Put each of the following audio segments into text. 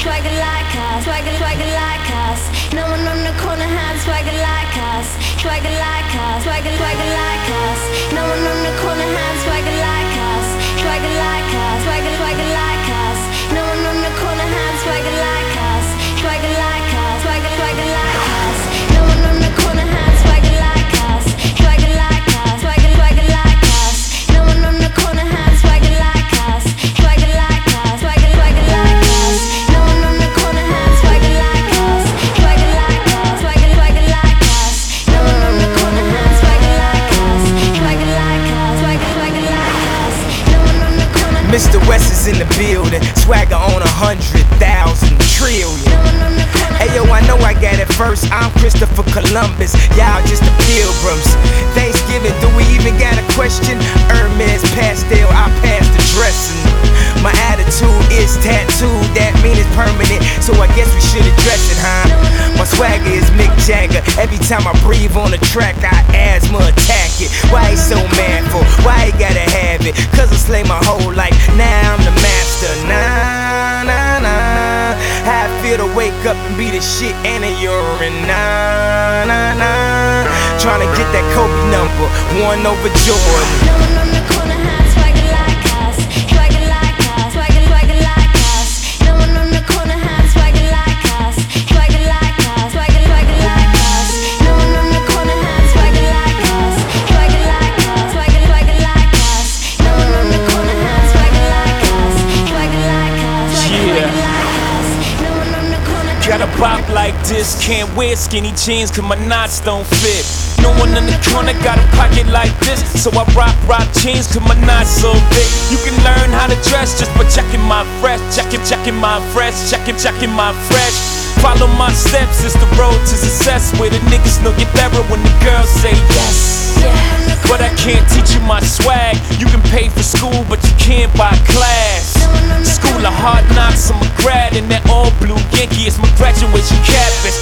swagger like us, swagger like us. No one on the corner has swagger like us, swagger like us, swagger like us. No one on the corner has swagger like us, swagger like us, swagger like us. No one on the corner has swagger like us, swagger like us, swagger like us. No one on the corner has swagger like us, swagger like us, swagger like us. No one on the corner has swagger like us, swagger like us, swagger like us. No one on the corner has swagger like us, swagger like us, swagger like us. No one on the corner has swagger like us, swagger like us, swagger like us. No one on the corner. Mr. West is in the building, swagger on 100,000 trillion. Hey yo, I know I got it first. I'm Christopher Columbus, y'all just the pilgrims. Thanksgiving, do we even got a question? Hermes pastel, I passed the dressing. My attitude is tattooed, that mean it's permanent, so I guess we should address it, huh? My swagger is Mick Jagger. Every time I breathe on the track, I asthma attack it. Why he so manful? Why he gotta have it? Cause I slay my whole life, now I'm the master. Nah, nah, nah. How I feel to wake up and be the shit and a urine. Nah, nah, nah. Tryna get that Kobe number, 1 over Jordan. No one on the corner has swagger like us, swagger like us, swagger like us. No one on the corner has swagger like us, swagger like us, swagger like us. No one on the corner has swagger like us, swagger like us, swagger like us. No one on the corner has swagger like us, swagger like us, swagger like us. No one on the corner. Got a bop like this, can't wear skinny jeans cause my knots don't fit. No one in the corner got a pocket like this, so I rock jeans cause my knots so big. You can learn how to dress just by checking my fresh, checking my fresh, checking my fresh. Follow my steps, it's the road to success, where the niggas know get better when the girls say yes. But I can't teach you my swag. You can pay for school, but you can't buy class. School of hard knocks, I'm a grad in that all blue Yankee. It's my graduation cap. It's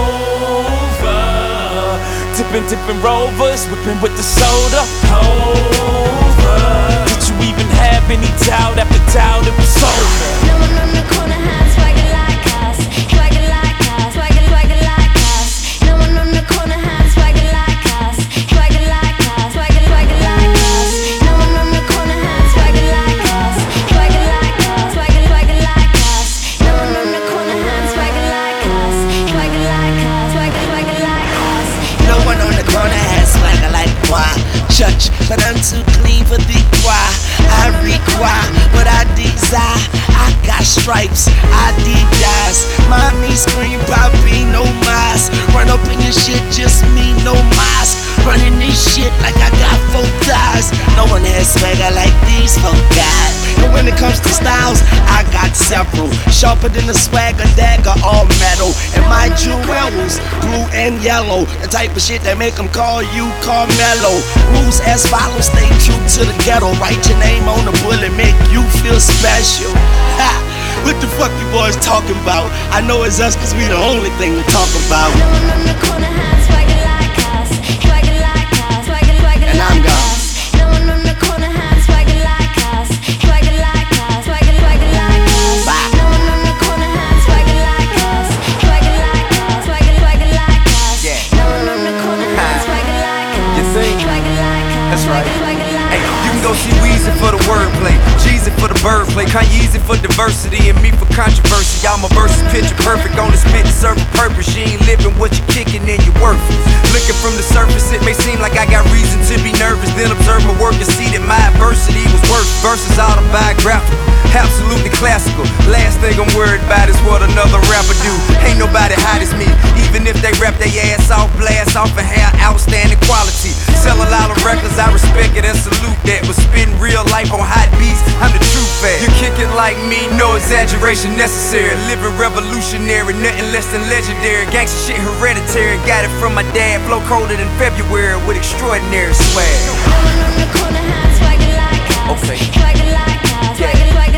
over. Dipping rovers, whipping with the soda. Over. Did you even have any doubt after doubt it was over? No one on the corner has swagger like us, swagger like us, swagger like us. No one on the corner has swagger like us, swagger like us, swagger like us. No one on the corner has swagger like us, swagger like us, swagger like us. No one on the corner has swagger like us, swagger like us, swagger like us. No one on the corner has swagger like moi. Church, but I'm too clean for the choir. I require what I desire. I got stripes, I Adidas. Mommy scream, Poppy, no mask. Run up in your shit, just me, no mask. Running this shit like I got 4 thighs. No one has swagger like these 4 guys. And when it comes to styles, I got several. Sharper than a swagger dagger, all metal. And my jewels, blue and yellow. The type of shit that make them call you Carmelo. Rules as follows, stay true to the ghetto. Write your name on the bullet, make you feel special. Ha! What the fuck you boys talking about? I know it's us cause we the only thing to talk about. No one on the corner has swagger like us, swagger like us, swagger like us. And I'm gone. No one on the corner has swagger like us, swagger like us, swagger like us. Bye. No one on the corner has swagger like us, swagger like us, swagger like us. Yeah. No one on the corner has swagger like us, You think? swagger like us. That's right. Swagger like Hey, us. you can go see Weezy for the wordplay, Jeezy for the birdplay, Kanyeezy for diversity, and me for controversy. Y'all my verses picture perfect, only spit to serve a purpose. You ain't living what you kicking, then you worthless. Looking from the surface, it may seem like I got reason to be nervous. Then observe my work and see that my adversity was worth. Verses autobiographical, absolutely classical. Last thing I'm worried about is what another rapper do. Ain't nobody hot as me, even if they rap their ass off, blast off and have outstanding quality. Sell a lot of records, I respect it and salute that. But spitting real life on hot beats, I'm the true fan. You kick it like me, no exaggeration necessary. Living revolutionary, nothing less than legendary. Gangsta shit hereditary, got it from my dad. Flow colder than February with extraordinary swag. No one on the corner has swagger like us, Okay. swagger like us, Yeah. swagger